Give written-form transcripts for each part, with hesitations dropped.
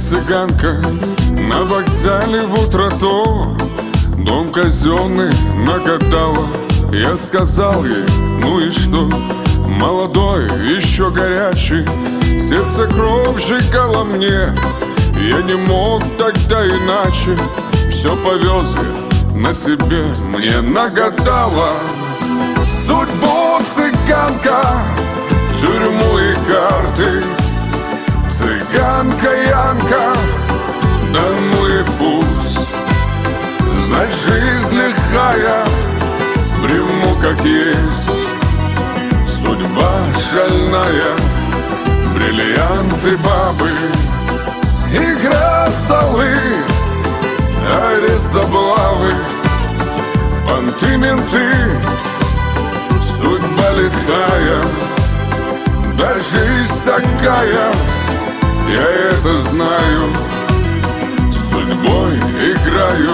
цыганка на вокзале в утро-то. Дом казенный нагадала. Я сказал ей, ну и что? Молодой, еще горячий, сердце кровь сжигала мне. Я не мог тогда иначе, все повез я на себе. Мне нагадала судьбу цыганка, тюрьму и карты. Цыганка Янка, да ну и пусть. Знать, жизнь лихая, приму как есть. Судьба шальная, бриллианты, бабы, игра, столы, арест, облавы, понты, менты. Судьба лихая, да жизнь такая, я это знаю, судьбой играю.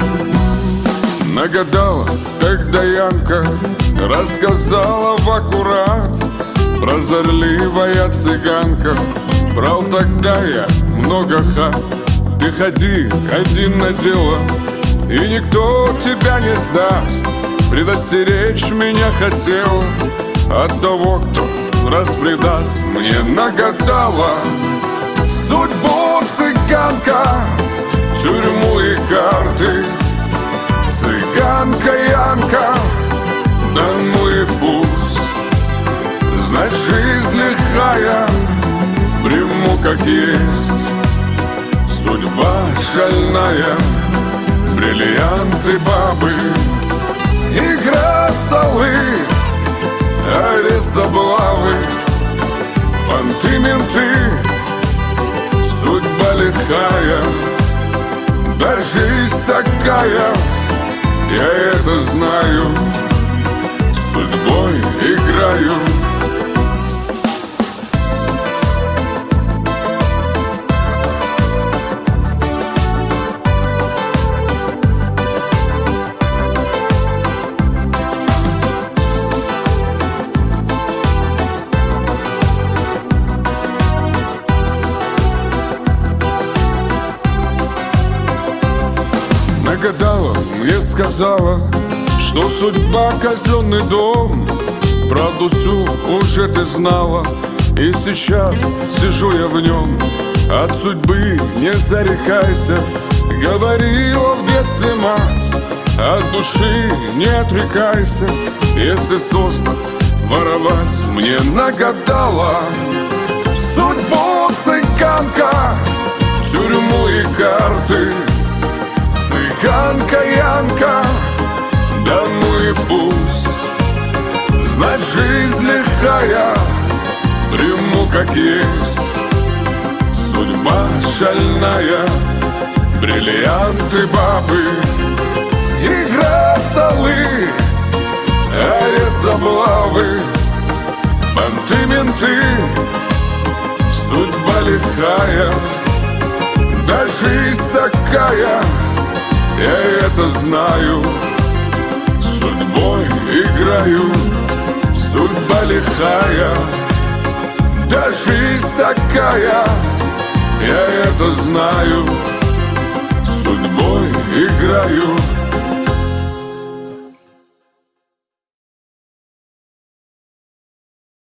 Нагадала тогда Янка, рассказала в аккурат. Прозорливая цыганка, брал тогда я много хат. Ты ходи один на дело, и никто тебя не сдаст. Предостеречь меня хотела от того, кто распредаст. Мне нагадала судьбу цыганка, тюрьму и карты. Цыганка Янка, да ну и пусть. Знать, жизнь лихая, приму как есть. Судьба шальная, бриллианты, бабы, игра, столы, арест, облавы, понты, менты. Судьба лихая, да жизнь такая, я это знаю, судьбой играю. Нагадала, мне сказала, что судьба казенный дом. Правду всю уже ты знала, и сейчас сижу я в нем. От судьбы не зарекайся, говорила в детстве мать. От души не отрекайся, если создан воровать. Мне нагадала судьбу цыганка, тюрьму и карты. Цыганка Янка, да ну и пусть. Знать, жизнь лихая, приму как есть. Судьба шальная, бриллианты, бабы, игра, столы, арест, облавы, понты, менты. Судьба лихая, да жизнь такая, я это знаю, судьбой играю. Судьба лихая, да жизнь такая, я это знаю, судьбой играю.